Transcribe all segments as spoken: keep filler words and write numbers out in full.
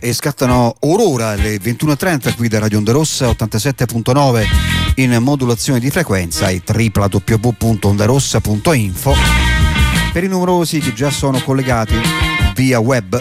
e scattano orora alle ventuno e trenta qui da Radio Onda Rossa ottantasette punto nove in modulazione di frequenza e w w w punto ondarossa punto info per i numerosi che già sono collegati via web.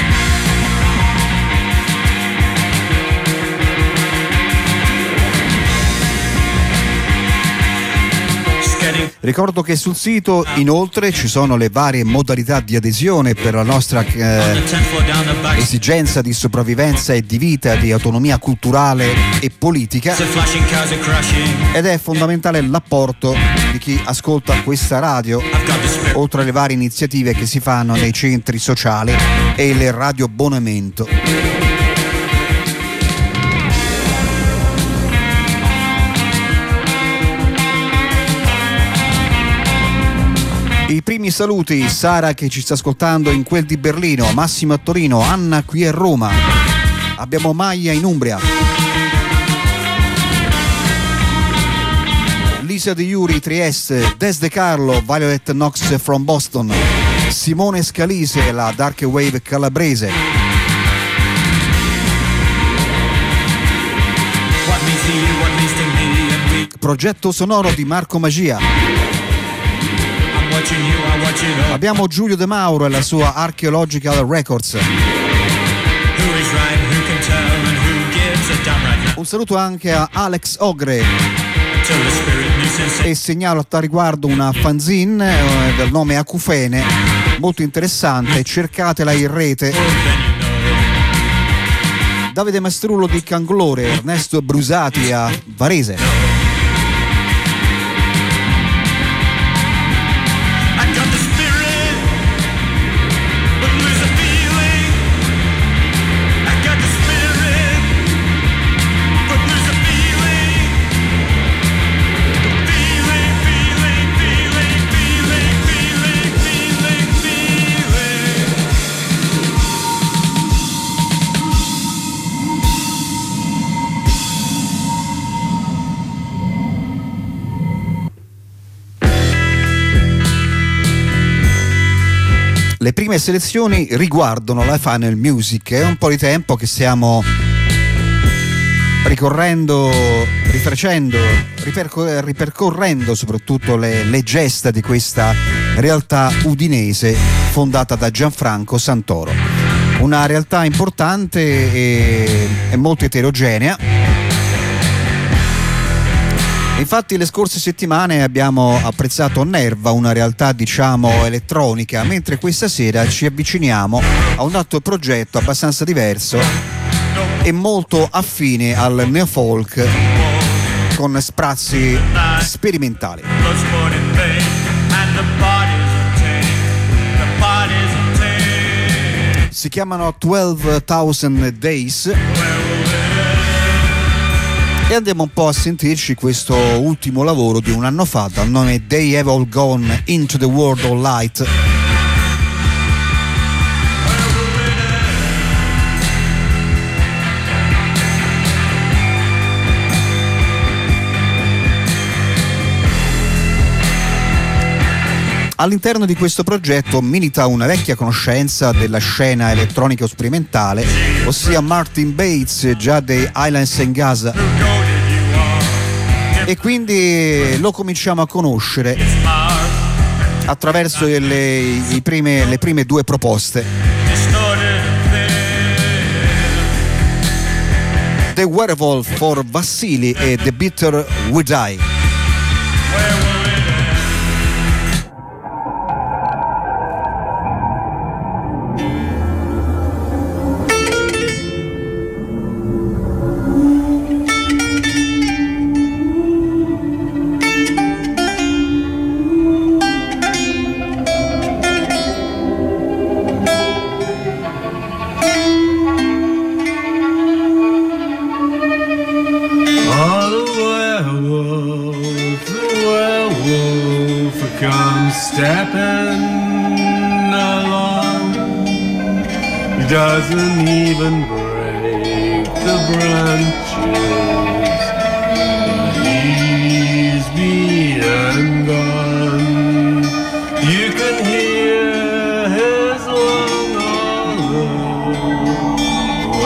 Ricordo che sul sito inoltre ci sono le varie modalità di adesione per la nostra eh, esigenza di sopravvivenza e di vita, di autonomia culturale e politica, ed è fondamentale l'apporto di chi ascolta questa radio, oltre alle varie iniziative che si fanno nei centri sociali e il radioabbonamento. I primi saluti: Sara che ci sta ascoltando in quel di Berlino, Massimo a Torino, Anna qui a Roma, abbiamo Maia in Umbria, Lisa De Iuri Trieste, Des De Carlo, Violet Knox from Boston, Simone Scalise, la Dark Wave calabrese, progetto sonoro di Marco Magia. Abbiamo Giulio De Mauro e la sua Archaeological Records. Un saluto anche a Alex Ogre e segnalo a tal riguardo una fanzine eh, del nome Acufene, molto interessante, cercatela in rete. Davide Mastrullo di Canglore, Ernesto Brusati a Varese. Le prime selezioni riguardano la Final Music. È un po' di tempo che stiamo ricorrendo, rifacendo, ripercor- ripercorrendo soprattutto le, le gesta di questa realtà udinese fondata da Gianfranco Santoro. Una realtà importante e, e molto eterogenea. Infatti le scorse settimane abbiamo apprezzato Nerva, una realtà diciamo elettronica, mentre questa sera ci avviciniamo a un altro progetto abbastanza diverso e molto affine al neofolk con sprazzi sperimentali. Si chiamano twelve-thousand Days e andiamo un po' a sentirci questo ultimo lavoro di un anno fa dal nome They Have All Gone Into the World of Light. All'interno di questo progetto milita una vecchia conoscenza della scena elettronica sperimentale, ossia Martin Bates, già dei Islands and Gaza, e quindi lo cominciamo a conoscere attraverso le, i prime, le prime due proposte. The Werewolf for Vassili e The Bitter We Die. Doesn't even break the branches, but he's been gone. You can hear his long hollow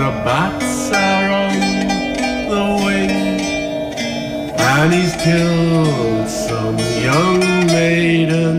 the bats are on the wing, and he's killed some young maiden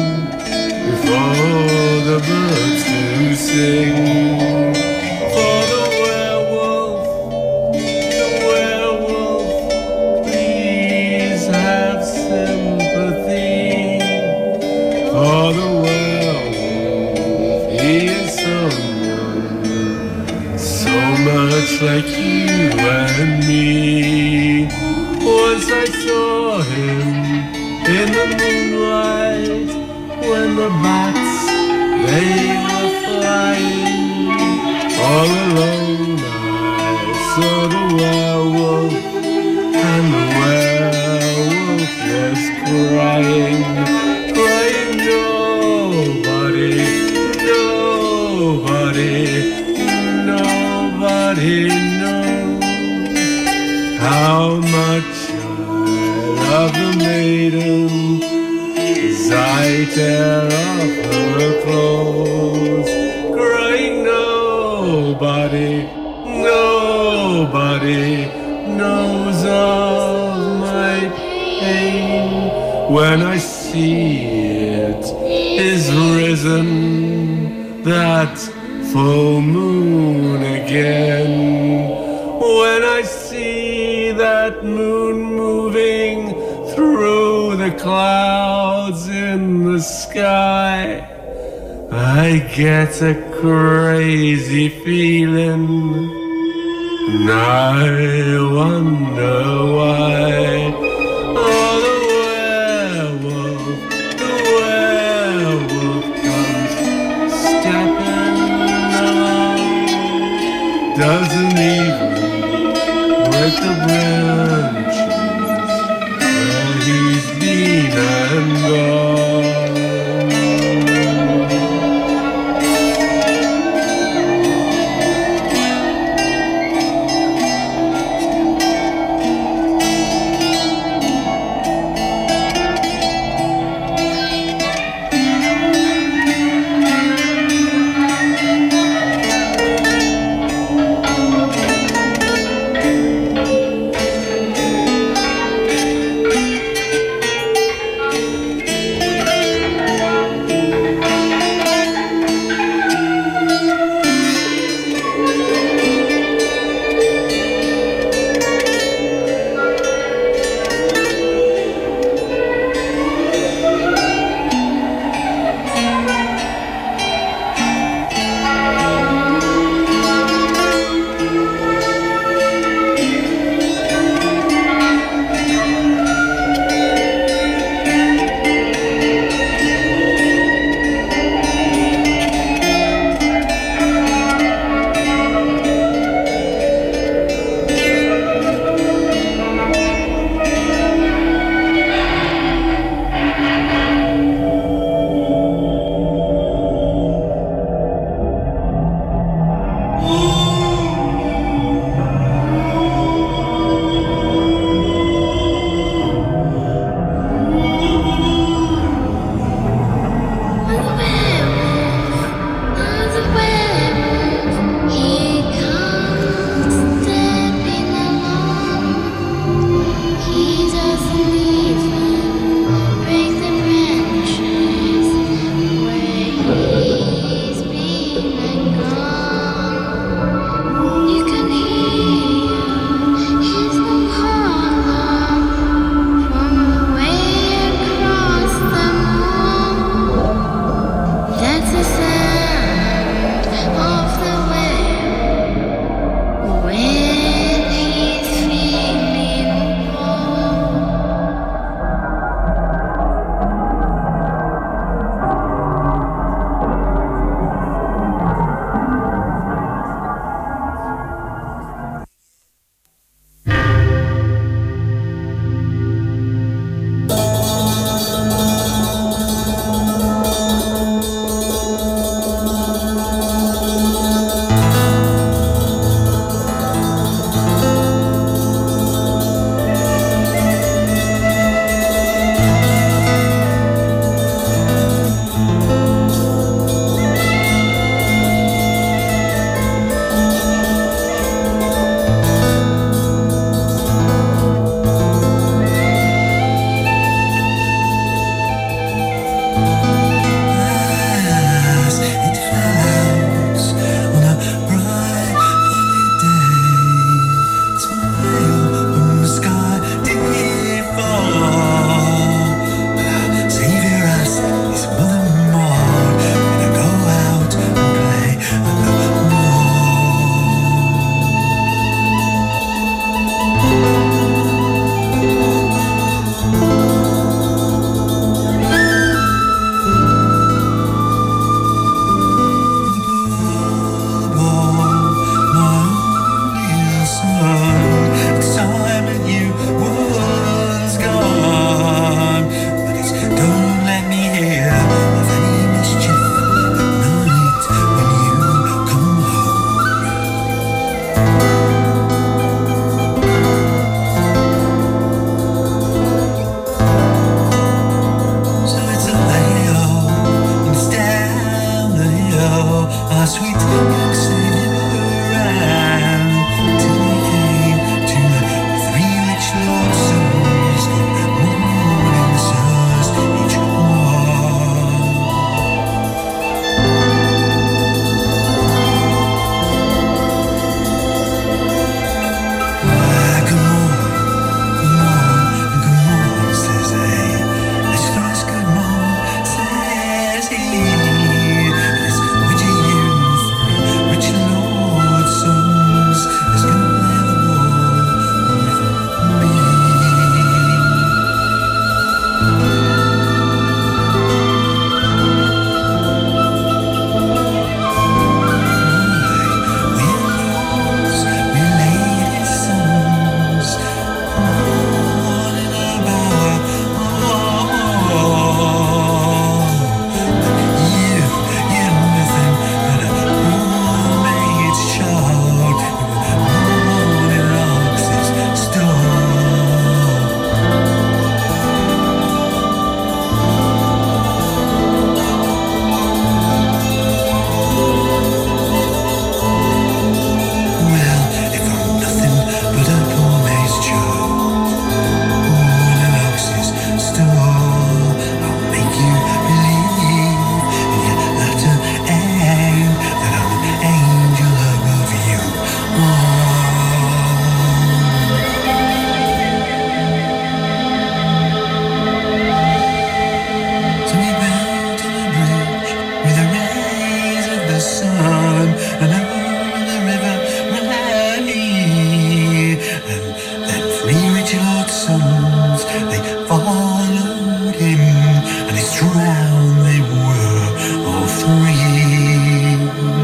before the birds do sing. For the werewolf, the werewolf, please have sympathy. For the werewolf, he is someone so much like you and me. Once I saw him in the moonlight when the bats, they were flying. All alone I saw the werewolf, and the werewolf was crying, crying, nobody, nobody, nobody knows how much I love the maiden as I tear off her clothes, crying, nobody, nobody knows of my pain. When I see it is risen, that full moon again. When I see that moon moving through the clouds in the sky, I get a crazy feeling, and I wonder why. Oh, the werewolf, the werewolf comes stepping along, doesn't even break the branches where he's been and gone. drowned, they were all three.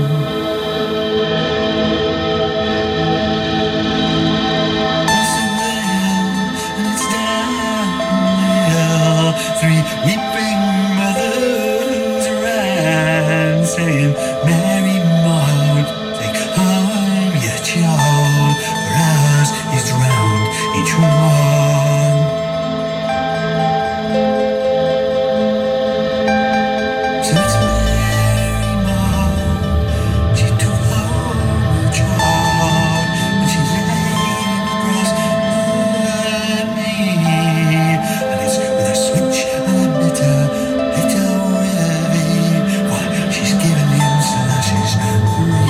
It's a well, and it's downhill. Three weeping mothers ran, saying, Mary Maud, take home your child, for ours is drowned, each one. So it's Mary Maud, she took home her child, and she lay in the grass burning, and it's with a switch and a bitter, bitter revy, why she's given him slashes three.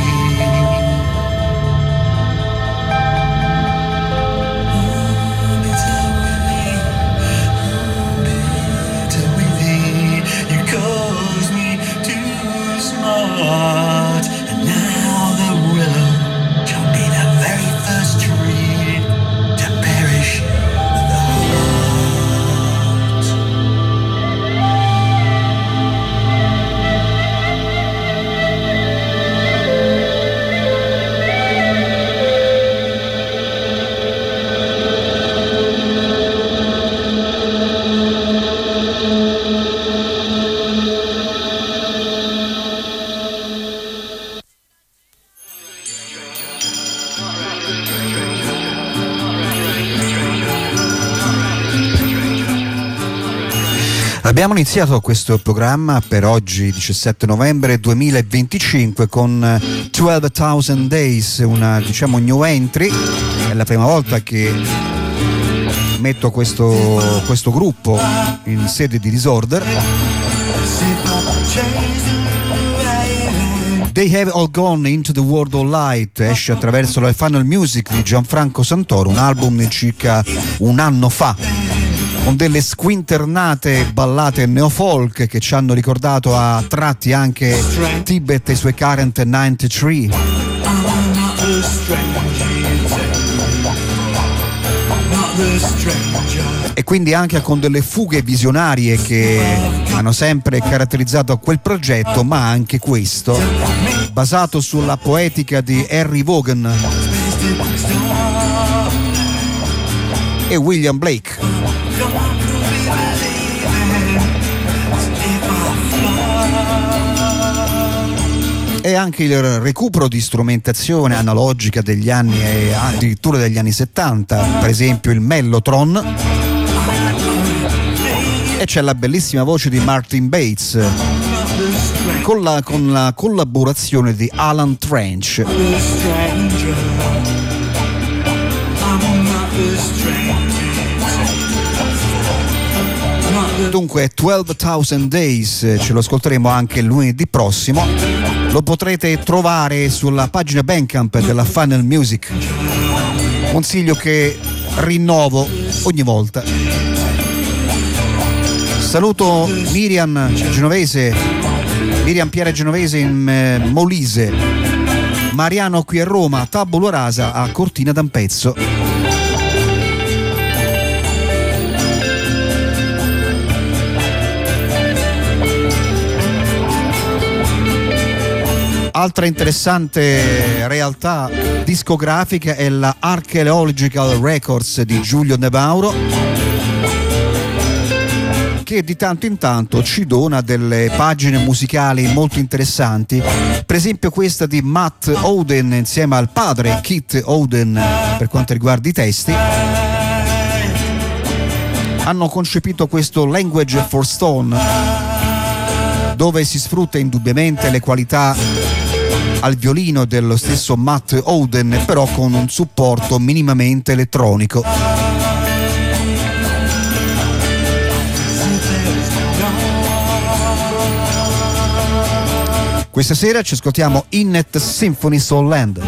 And now the willow shall be the very first tree to perish with the heart. Abbiamo iniziato questo programma per oggi diciassette novembre duemilaventicinque con twelve Days, una diciamo new entry. È la prima volta che metto questo, questo gruppo in sede di Disorder. They Have All Gone Into the World of Light esce attraverso la Final Music di Gianfranco Santoro, un album di circa un anno fa, con delle squinternate ballate neofolk che ci hanno ricordato a tratti anche Tibet e i suoi Current novantatré. E quindi anche con delle fughe visionarie che hanno sempre caratterizzato quel progetto, ma anche questo, basato sulla poetica di Harry Vaughan e William Blake. E anche il recupero di strumentazione analogica degli anni e addirittura degli anni settanta, per esempio il Mellotron, e c'è la bellissima voce di Martin Bates con la, con la collaborazione di Alan Trench. Dunque twelve Days ce lo ascolteremo anche lunedì prossimo, lo potrete trovare sulla pagina Bandcamp della Final Music, consiglio che rinnovo ogni volta. Saluto Miriam Genovese, Miriam Pierre Genovese in eh, Molise, Mariano qui a Roma, Tabula Rasa a Cortina d'Ampezzo. Altra interessante realtà discografica è la Archaeological Records di Giulio Nevauro, che di tanto in tanto ci dona delle pagine musicali molto interessanti, per esempio questa di Matt Oden insieme al padre Keith Oden per quanto riguarda i testi. Hanno concepito questo Language for Stone, dove si sfrutta indubbiamente le qualità al violino dello stesso Matt Oden, però con un supporto minimamente elettronico. Questa sera ci ascoltiamo Innet Symphony Soul Land.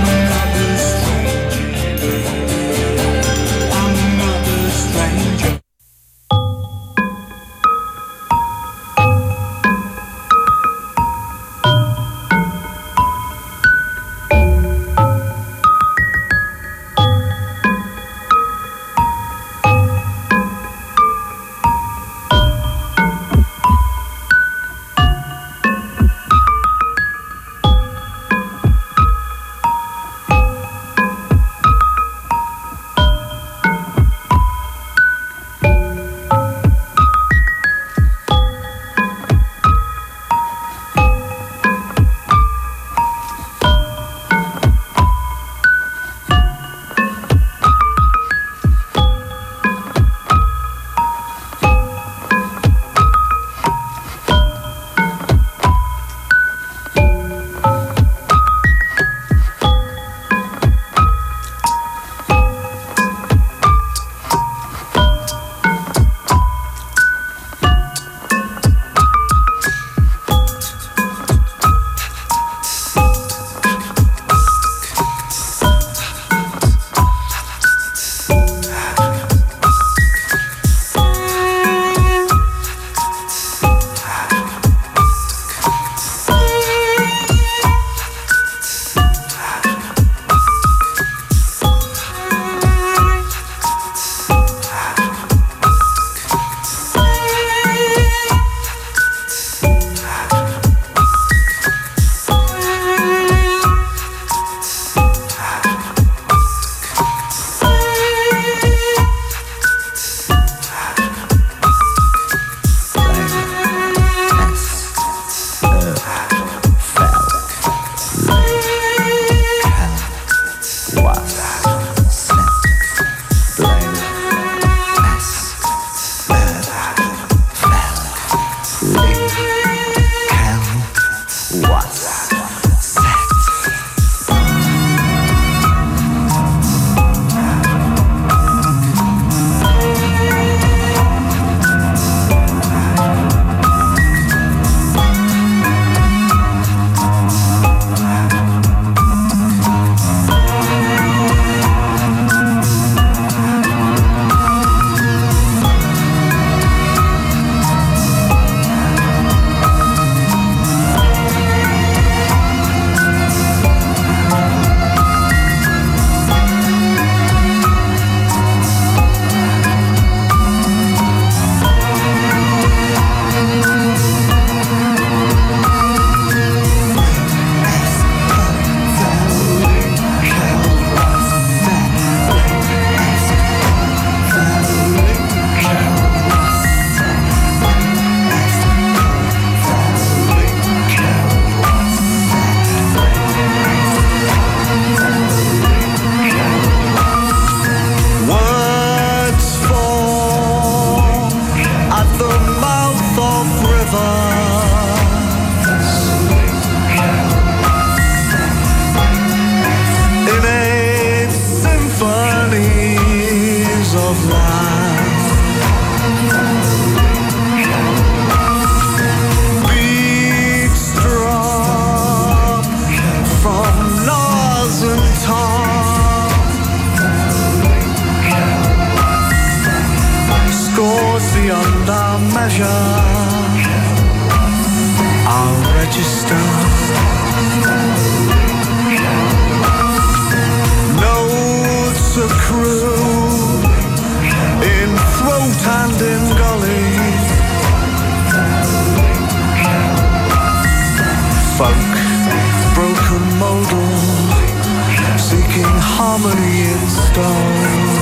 I'll register. Notes accrue in throat and in gully. Folk, broken modal, seeking harmony in stone.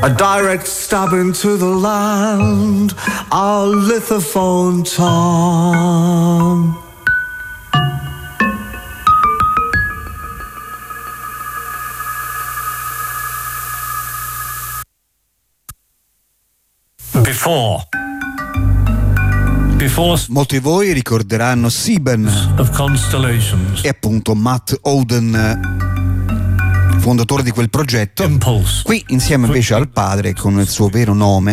A direct stab into the land, our lithophone Tom. Before. Before. Molti di voi ricorderanno Sieben Of Constellations. e appunto Matt Oden, fondatore di quel progetto. Impulse. Qui insieme invece al padre con il suo vero nome,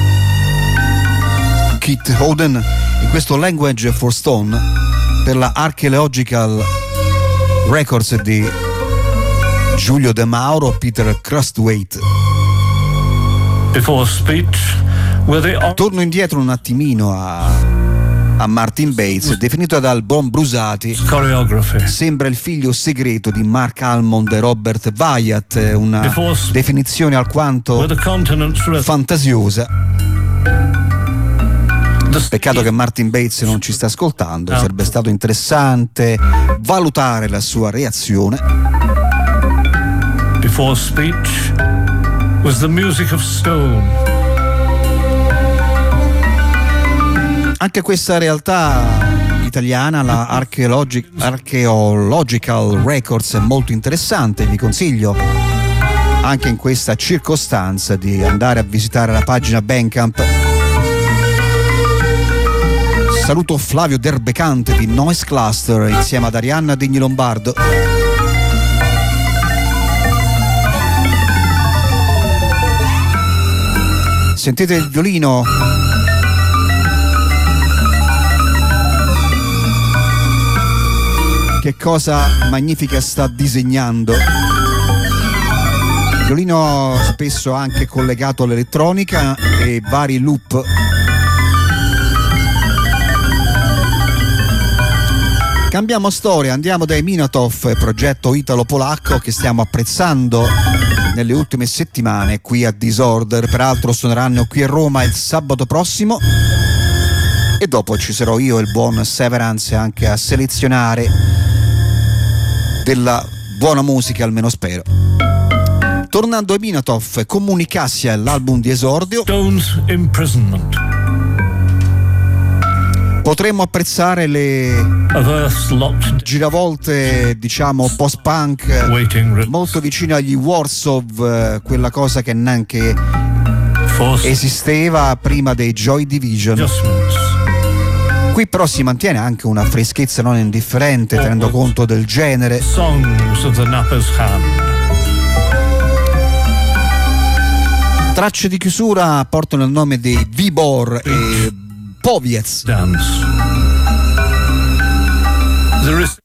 Keith Oden, in questo Language for Stone per la Archaeological Records di Giulio De Mauro, Peter Crustwaite. Before speech. Torno indietro un attimino a, a Martin Bates, definito dal buon Brusati sembra il figlio segreto di Mark Almond e Robert Wyatt, una definizione alquanto fantasiosa. Peccato che Martin Bates non ci sta ascoltando, sarebbe stato interessante valutare la sua reazione. Before speech was the music of stone. Anche questa realtà italiana, la Archeologi- Archaeological Records, è molto interessante. Vi consiglio anche in questa circostanza di andare a visitare la pagina Bandcamp. Saluto Flavio Derbecante di Noise Cluster insieme ad Arianna Degni Lombardo. Sentite il violino. Che cosa magnifica sta disegnando. Il violino spesso anche collegato all'elettronica e vari loop. Cambiamo storia, andiamo dai Minatov, progetto italo-polacco che stiamo apprezzando nelle ultime settimane qui a Disorder. Peraltro suoneranno qui a Roma il sabato prossimo e dopo ci sarò io e il buon Severance anche a selezionare della buona musica, almeno spero. Tornando ai Minatov, Comunicassia è l'album di esordio. Stone's Imprisonment. Potremmo apprezzare le giravolte, diciamo, post-punk molto vicine agli Warsaw, quella cosa che neanche esisteva prima dei Joy Division. Qui però si mantiene anche una freschezza non indifferente tenendo conto del genere. Tracce di chiusura portano il nome di Vibor e Powiec. Dance. There is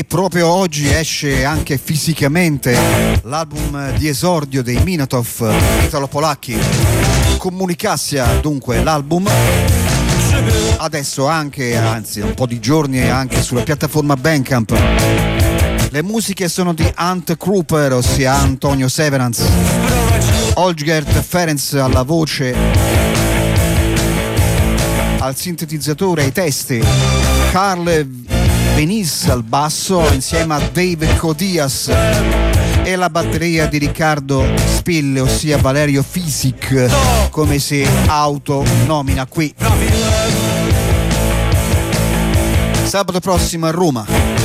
proprio oggi esce anche fisicamente l'album di esordio dei Minatov, italo-polacchi. Comunicassia dunque l'album, adesso anche, anzi un po' di giorni anche sulla piattaforma Bandcamp. Le musiche sono di Ant Kruper, ossia Antonio Severance, Olgert Ferenc alla voce, al sintetizzatore e ai testi, Carl Venice al basso insieme a Dave Codias e la batteria di Riccardo Spille, ossia Valerio Fisic, come si autonomina qui. Sabato prossimo a Roma.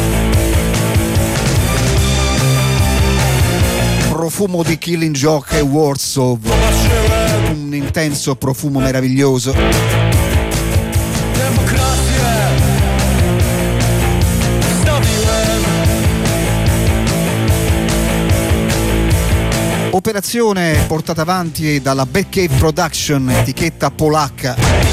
Profumo di Killing Joke e Warsaw, un intenso profumo meraviglioso. Operazione portata avanti dalla Batcave Production, etichetta polacca.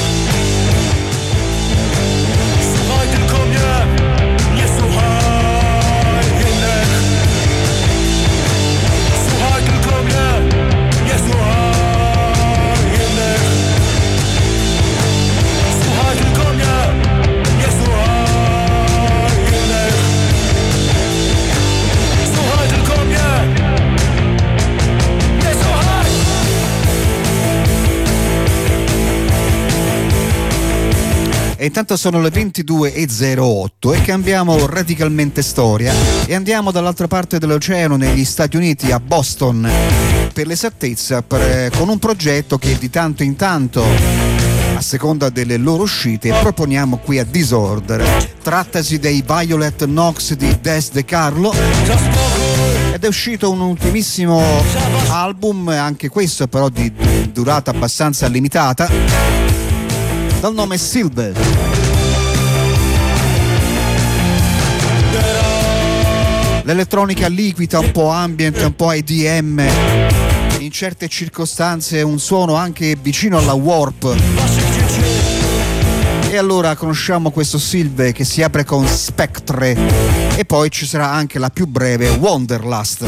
E intanto sono le ventidue e zero otto e cambiamo radicalmente storia e andiamo dall'altra parte dell'oceano, negli Stati Uniti, a Boston, per l'esattezza, per, con un progetto che di tanto in tanto, a seconda delle loro uscite, proponiamo qui a Disorder. Trattasi dei Violet Nox di Des De Carlo ed è uscito un ultimissimo album, anche questo però di durata abbastanza limitata, dal nome Silver. L'elettronica liquida, un po' ambient, un po' E D M, in certe circostanze un suono anche vicino alla warp. E allora conosciamo questo Silver che si apre con Spectre e poi ci sarà anche la più breve Wanderlust.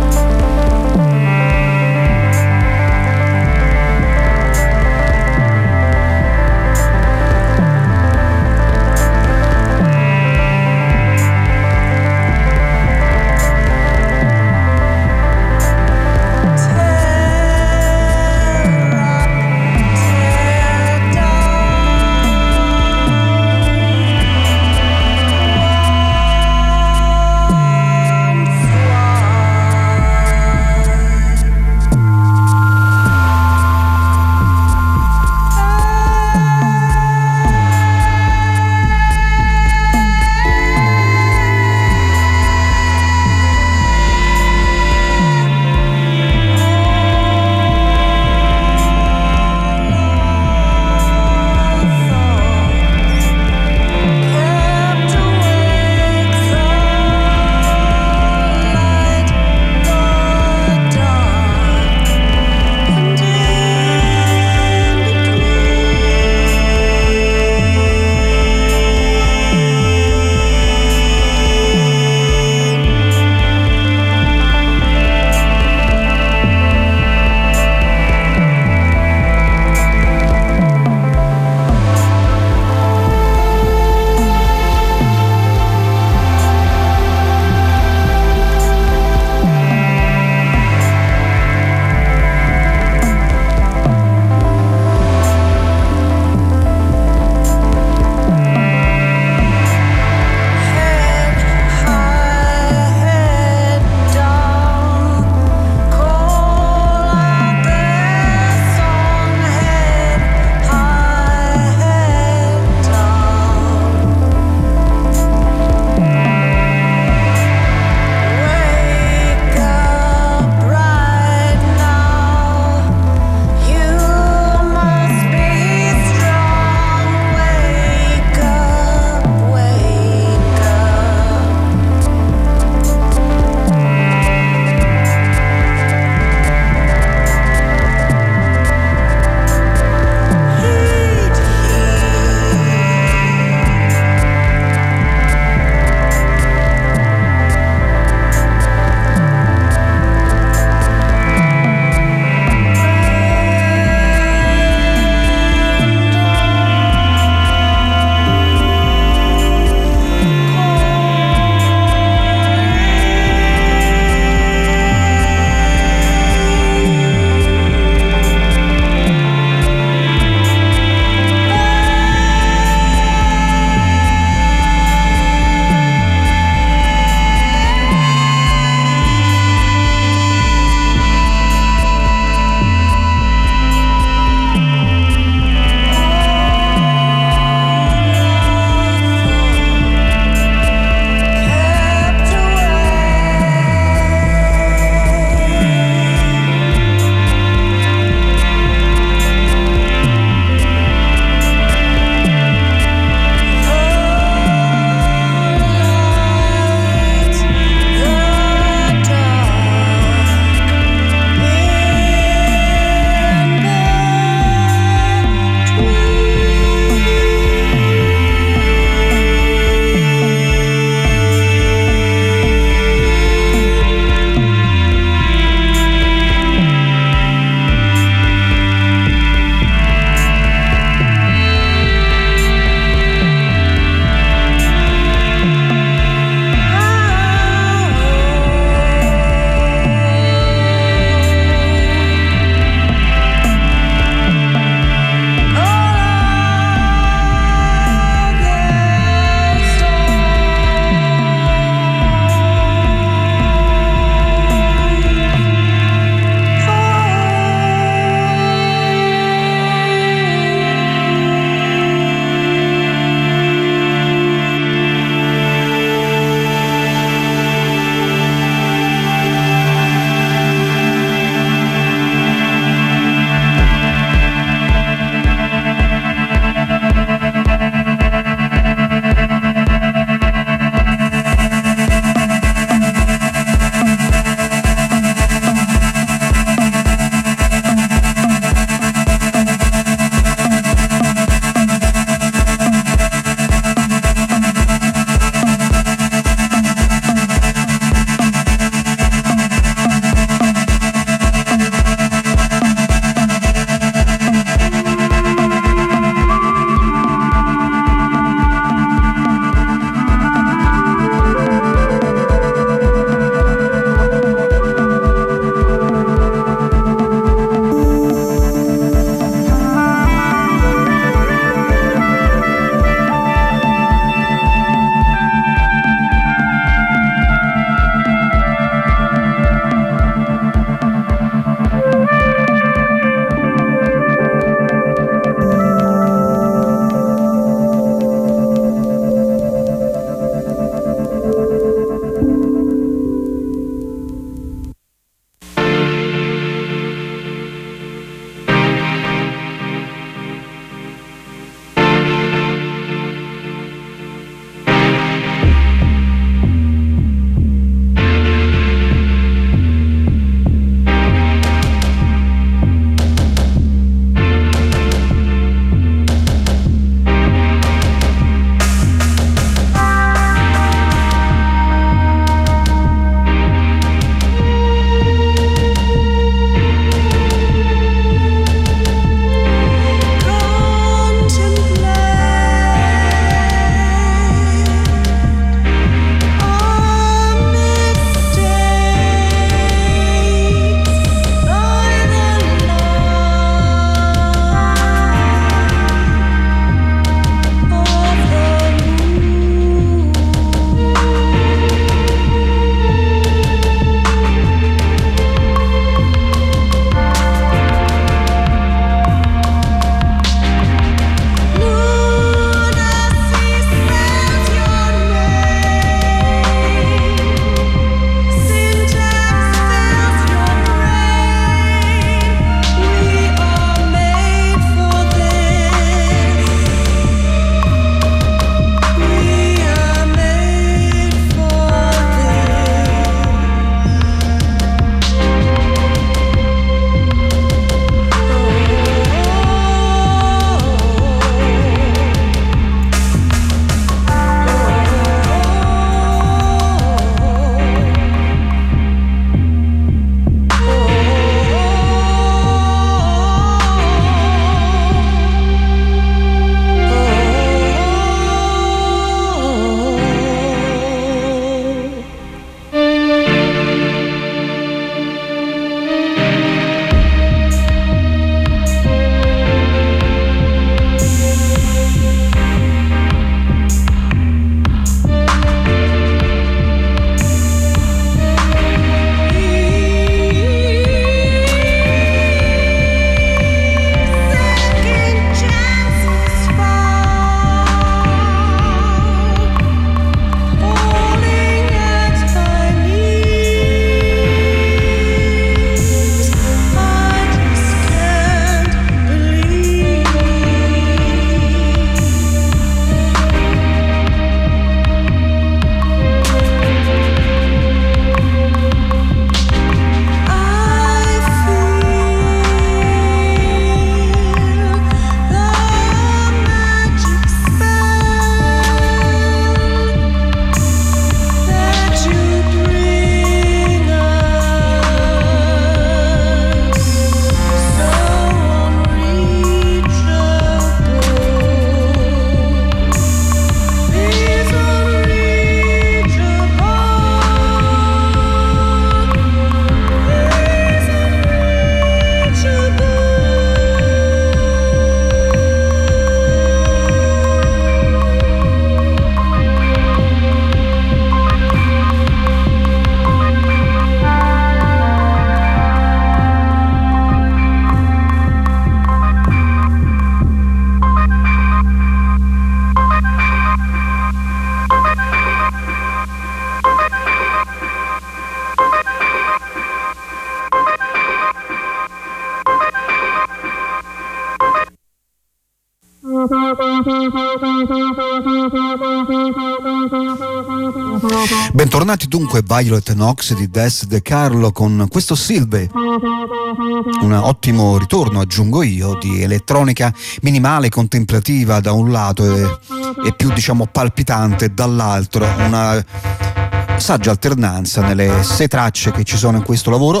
Bentornati dunque, Violet Knox di Des De Carlo con questo Silve, un ottimo ritorno, aggiungo io, di elettronica minimale contemplativa da un lato e, e più diciamo palpitante dall'altro, una saggia alternanza nelle sei tracce che ci sono in questo lavoro.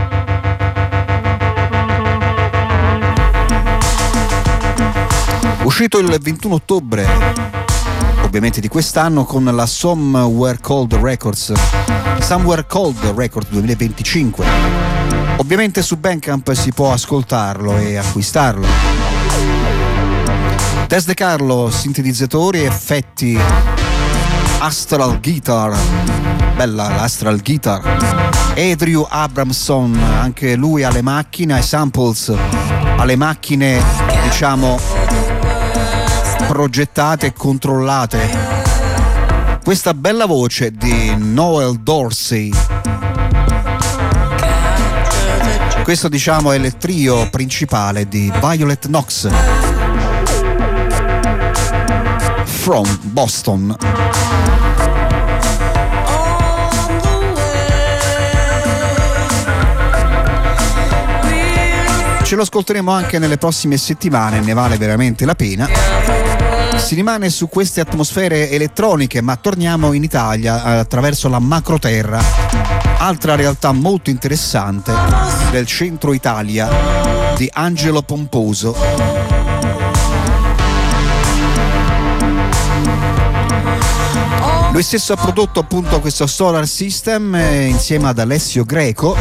Uscito il ventuno ottobre ovviamente di quest'anno con la Somewhere Cold Records, Somewhere Cold Records duemilaventicinque. Ovviamente su Bandcamp si può ascoltarlo e acquistarlo. Des De Carlo, sintetizzatori, effetti, Astral Guitar, bella l'Astral Guitar. Andrew Abramson, anche lui alle macchine, ai samples, alle macchine diciamo progettate e controllate. Questa bella voce di Noel Dorsey. Questo diciamo è il trio principale di Violet Knox from Boston. Ce lo ascolteremo anche nelle prossime settimane, ne vale veramente la pena. Si rimane su queste atmosfere elettroniche, ma torniamo in Italia attraverso la Macroterra, altra realtà molto interessante del centro Italia di Angelo Pomposo. Lui stesso ha prodotto appunto questo Solar System eh, insieme ad Alessio Greco.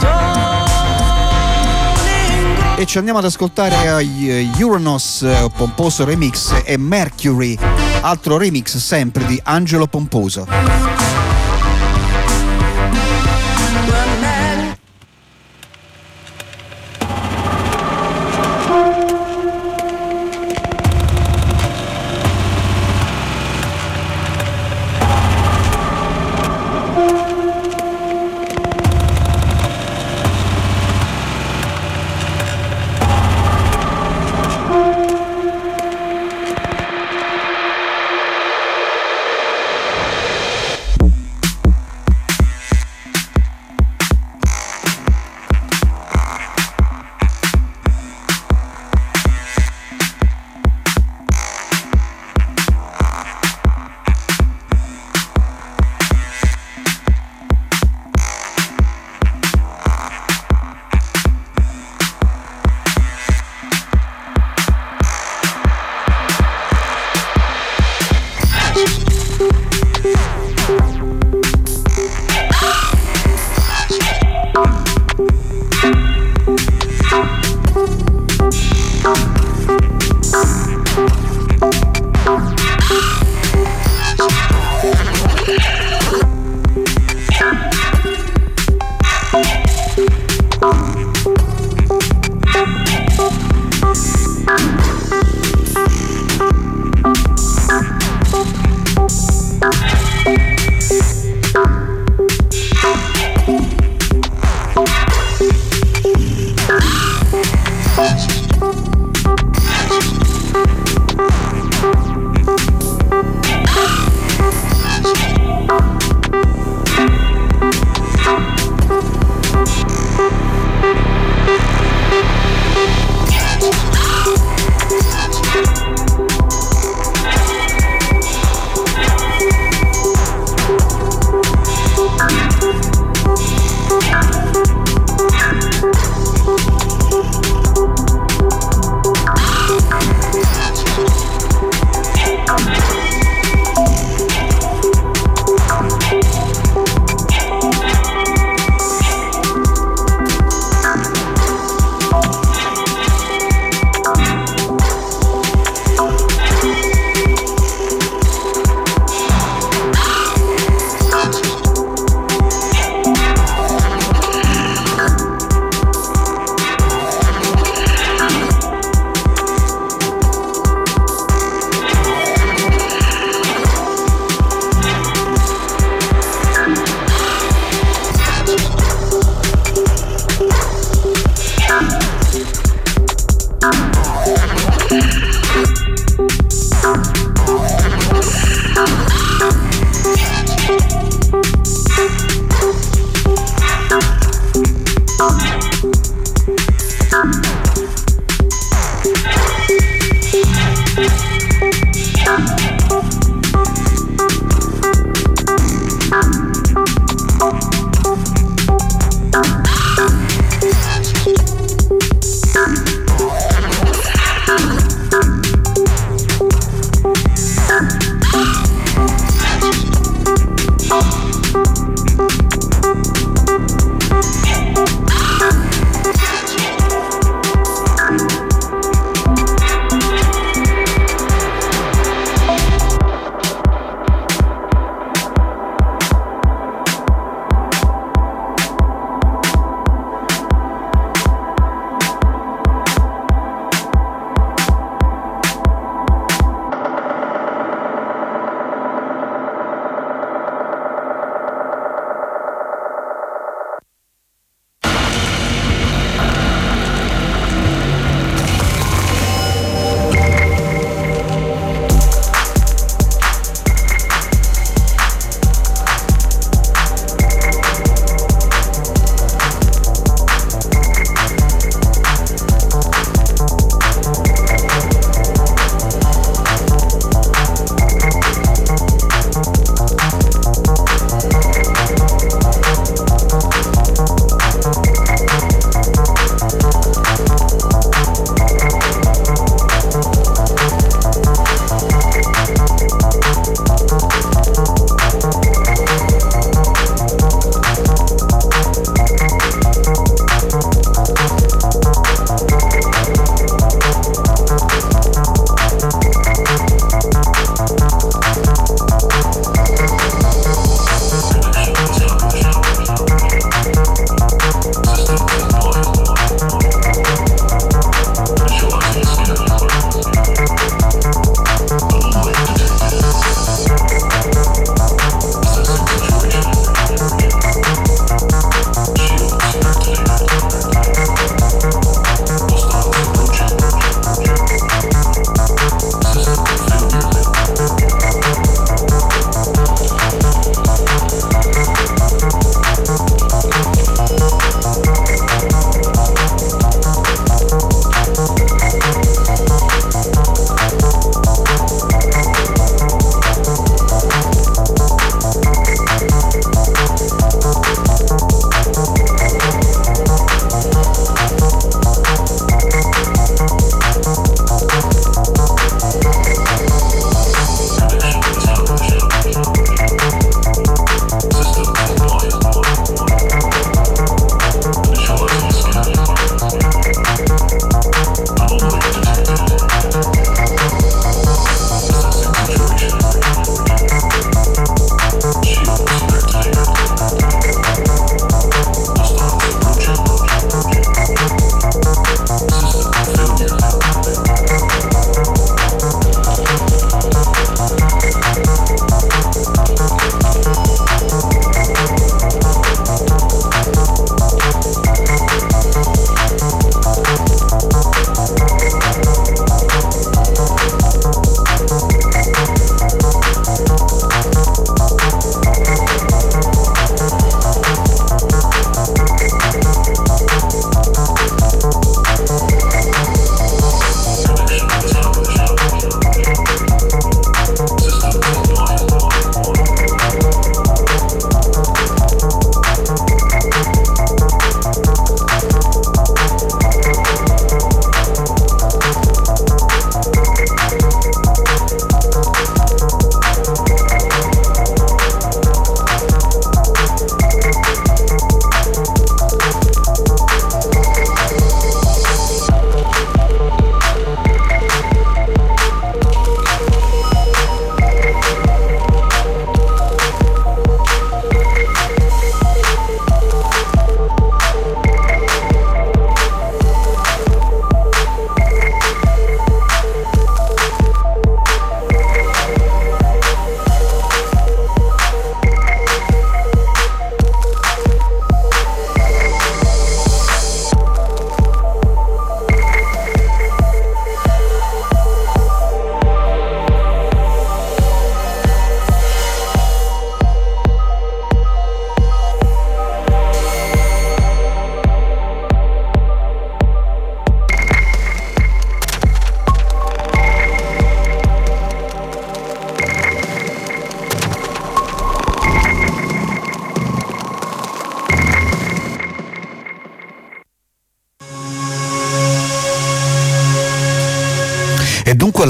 E ci andiamo ad ascoltare uh, Uranus, uh, Pomposo Remix, e Mercury, altro remix sempre di Angelo Pomposo.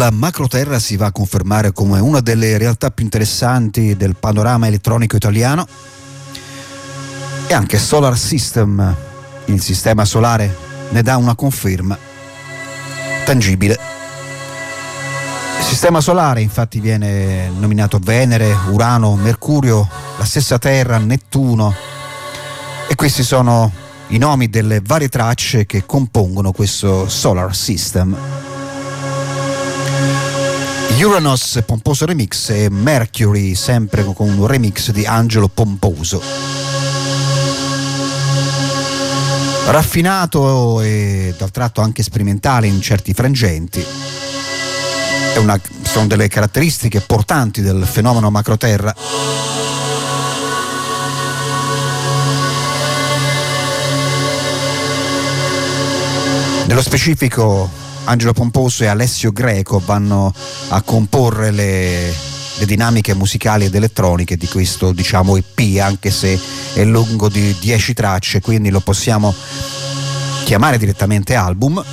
La Macroterra si va a confermare come una delle realtà più interessanti del panorama elettronico italiano, e anche Solar System, il sistema solare, ne dà una conferma tangibile. Il sistema solare infatti viene nominato Venere, Urano, Mercurio, la stessa Terra, Nettuno, e questi sono i nomi delle varie tracce che compongono questo Solar System. Uranus Pomposo Remix e Mercury, sempre con un remix di Angelo Pomposo. Raffinato e dal tratto anche sperimentale in certi frangenti. È una, sono delle caratteristiche portanti del fenomeno Macroterra. Nello specifico Angelo Pomposo e Alessio Greco vanno a comporre le, le dinamiche musicali ed elettroniche di questo, diciamo, E P, anche se è lungo di dieci tracce, quindi lo possiamo chiamare direttamente album.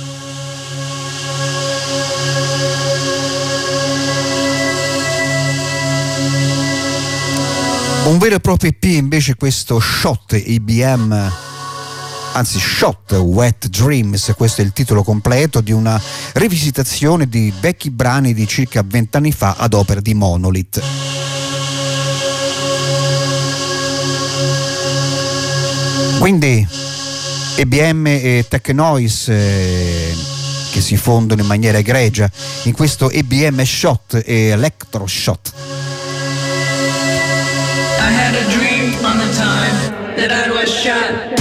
Un vero e proprio E P invece questo Shot I B M, anzi Shot Wet Dreams, questo è il titolo completo di una rivisitazione di vecchi brani di circa vent'anni fa ad opera di Monolith. Quindi E B M e Tech Noise eh, che si fondono in maniera egregia in questo E B M Shot e Electro Shot. I had a dream on the time that I was shot.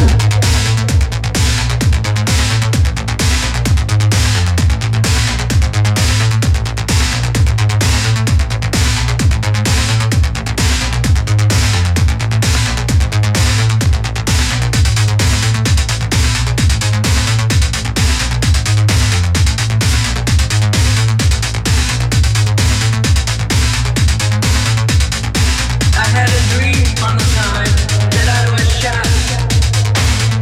I had a dream on the time that I was shot.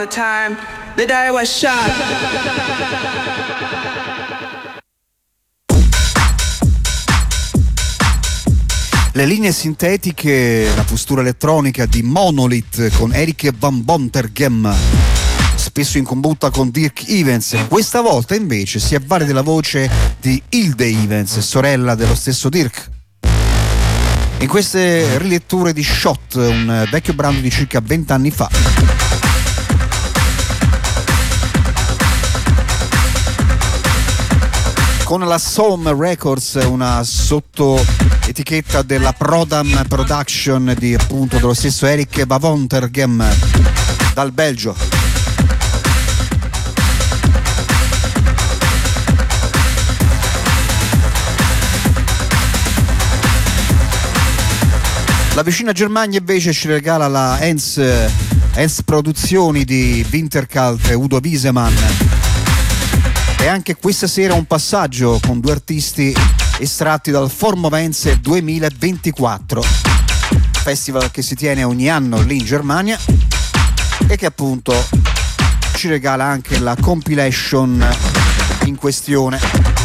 the time that I was shot. Le linee sintetiche, la postura elettronica di Monolith con Erik van Bontergem, spesso in combutta con Dirk Evans. Questa volta invece si avvale della voce di Hilde Evans, sorella dello stesso Dirk. In queste riletture di Shot, un vecchio brano di circa vent'anni fa. Con la Somme Records, una sottoetichetta della Prodam Production di appunto dello stesso Erik van Bontergem dal Belgio. La vicina Germania invece ci regala la Enz, Enz Produzioni di Winterkalt e Udo Wiesemann. E anche questa sera un passaggio con due artisti estratti dal Formovense duemilaventiquattro, festival che si tiene ogni anno lì in Germania e che appunto ci regala anche la compilation in questione.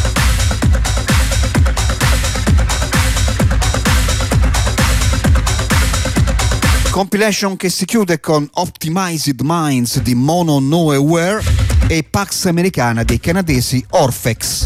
Compilation che si chiude con Optimized Minds di Mono Nowhere e Pax Americana dei canadesi Orphex.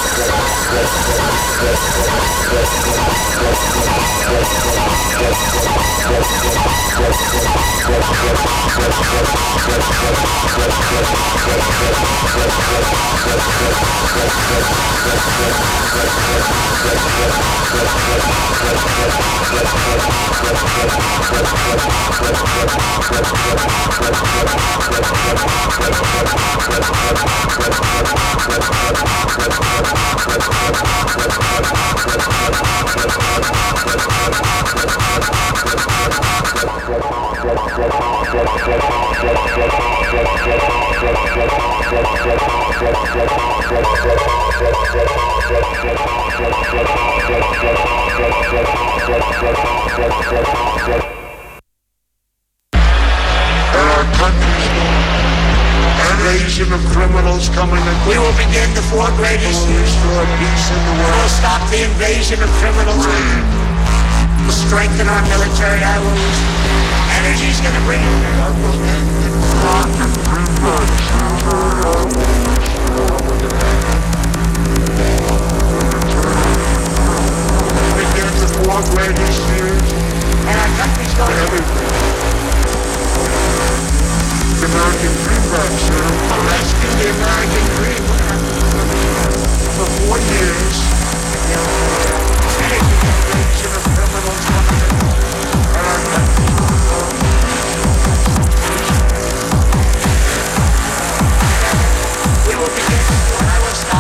We will begin what I will start.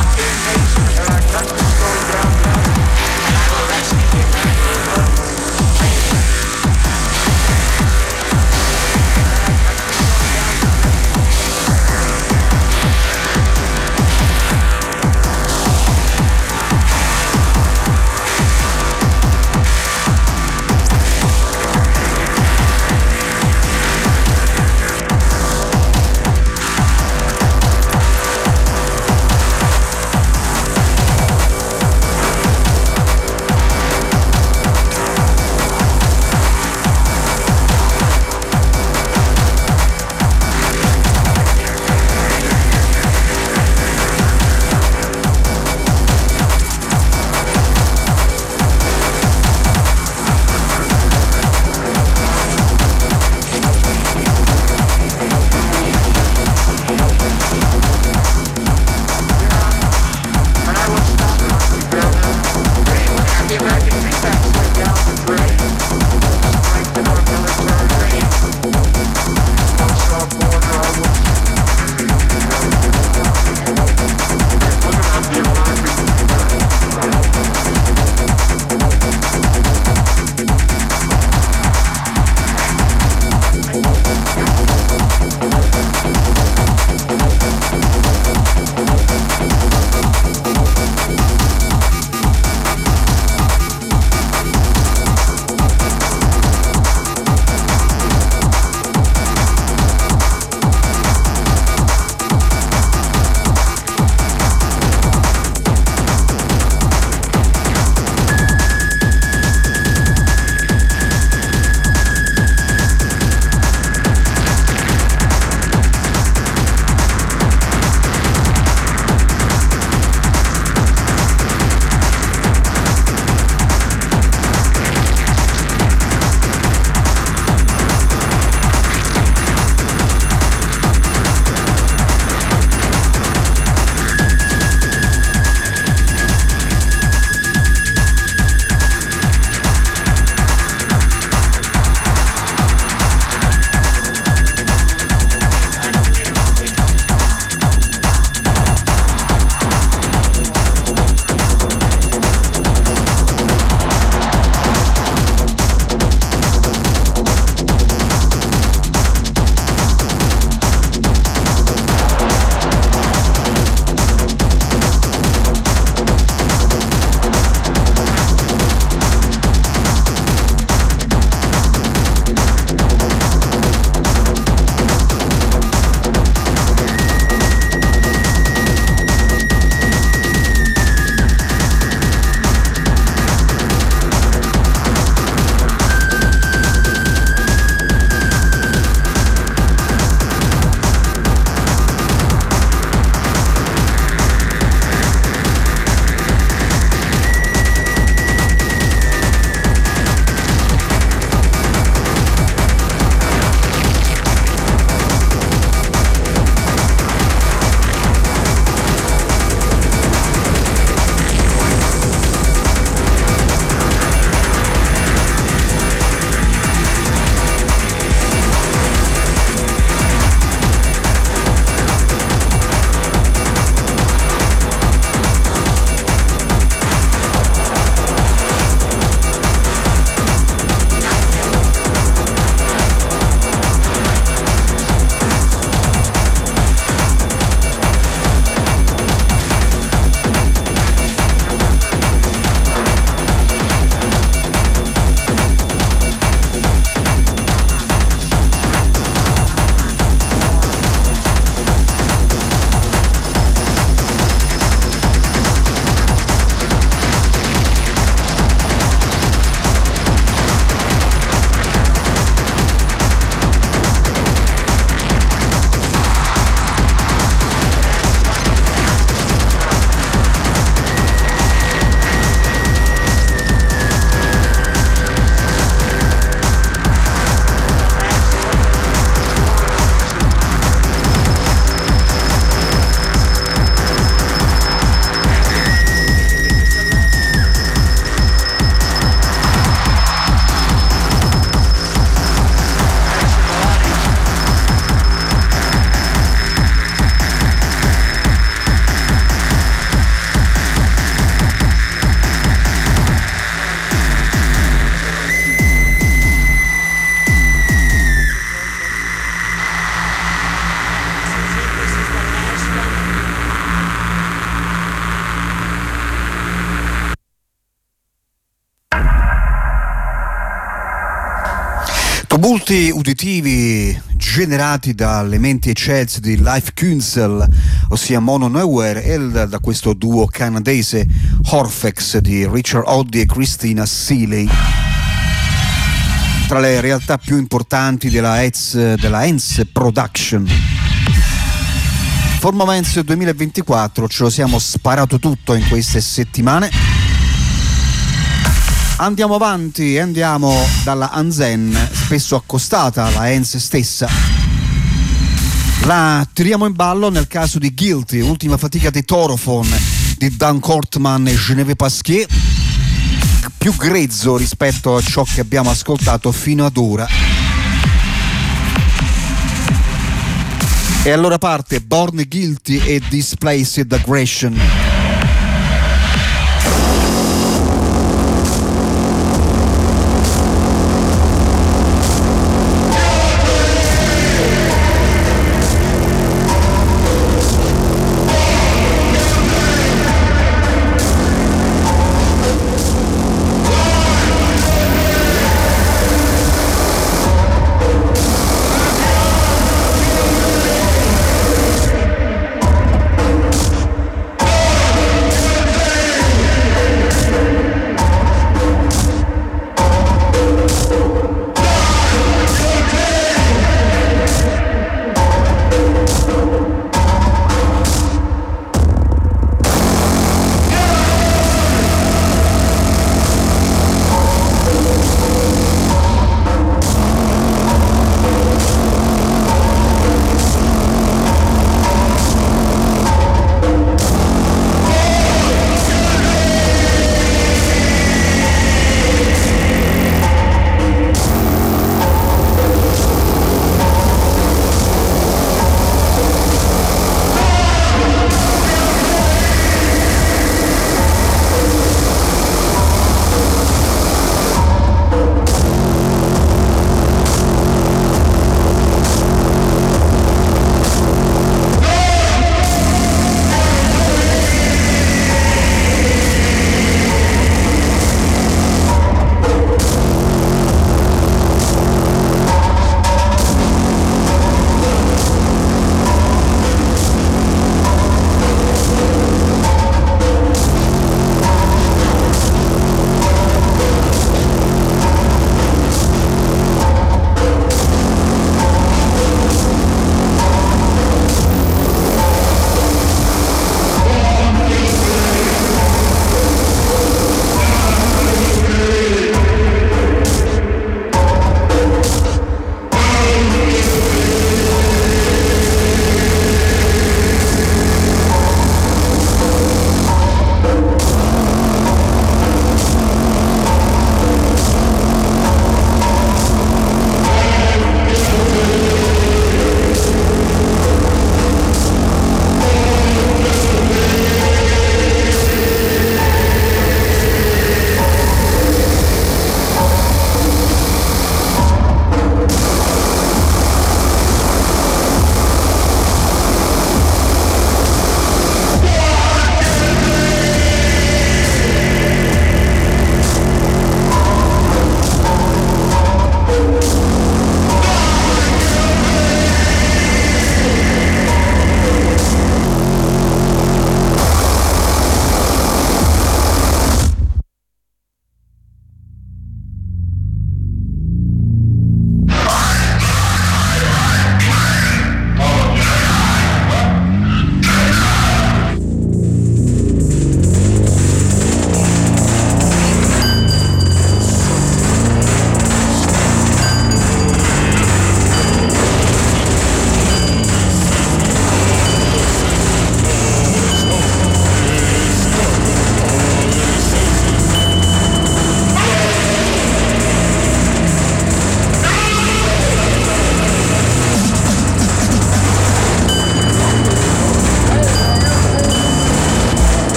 tumulti uditivi generati dalle menti eccelse di Life Kunzel, ossia Mono Nowhere, e da questo duo canadese Orphex di Richard Oddy e Christina Seeley, tra le realtà più importanti della Hetz, della Enz Production. Formaments duemilaventiquattro ce lo siamo sparato tutto in queste settimane. Andiamo avanti e andiamo dalla Anzen, spesso accostata alla Enz stessa. La tiriamo in ballo nel caso di Guilty, ultima fatica di Torophone di Dan Cortman e Genevieve Pasquier, più grezzo rispetto a ciò che abbiamo ascoltato fino ad ora. E allora parte Born Guilty e Displaced Aggression.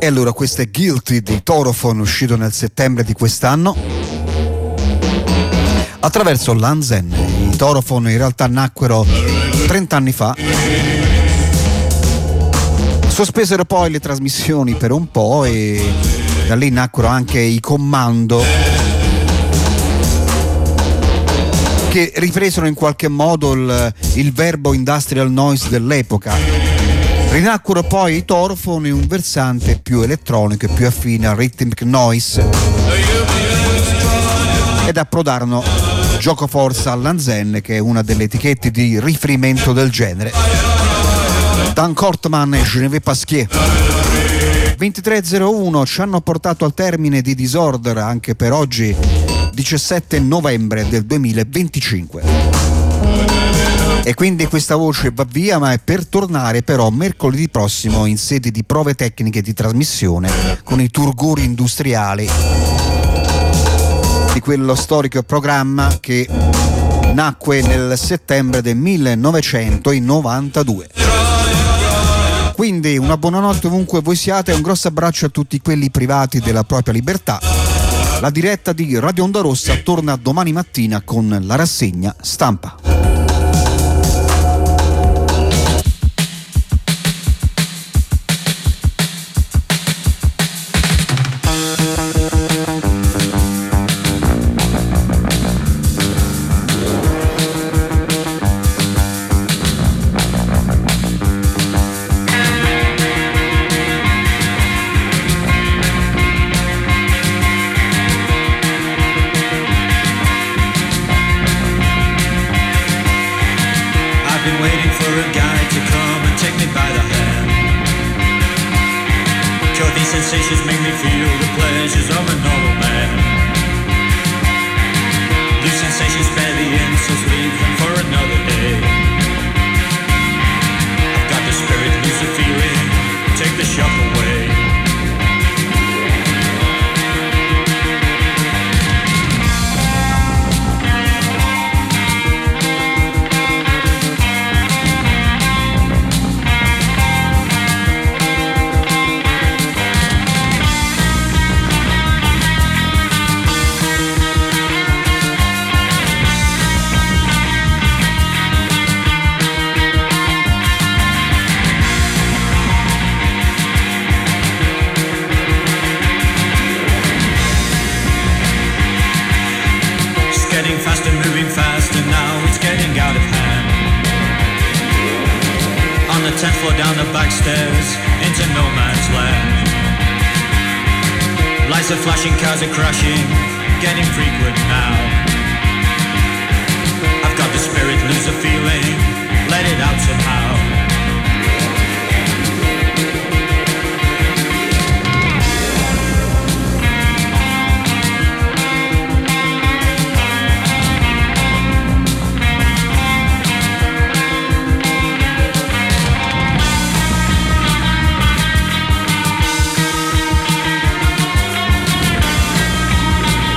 E allora questo è Guilty di Torophone, uscito nel settembre di quest'anno attraverso Lanzen. I Torophone in realtà nacquero trenta anni fa, sospesero poi le trasmissioni per un po' e da lì nacquero anche i Commando, che ripresero in qualche modo il, il verbo industrial noise dell'epoca. Rinacquero poi i Torophone in un versante più elettronico e più affine al rhythmic noise ed approdarono gioco forza a Lanzen, che è una delle etichette di riferimento del genere. Dan Kortman e Geneviève Pasquier. ventitré zero uno ci hanno portato al termine di Disorder anche per oggi, diciassette novembre del duemilaventicinque. E quindi questa voce va via, ma è per tornare però mercoledì prossimo in sede di prove tecniche di trasmissione con i turgori industriali di quello storico programma che nacque nel settembre del millenovecentonovantadue. Quindi una buonanotte ovunque voi siate e un grosso abbraccio a tutti quelli privati della propria libertà. La diretta di Radio Onda Rossa torna domani mattina con la rassegna stampa. Sensations make me feel the pleasures of a normal man. These sensations spare the insults, leave them for another day. I've got the spirit, lose the feeling, take the shock away. tenth floor down the back stairs into no man's land. Lights are flashing, cars are crashing, getting frequent now.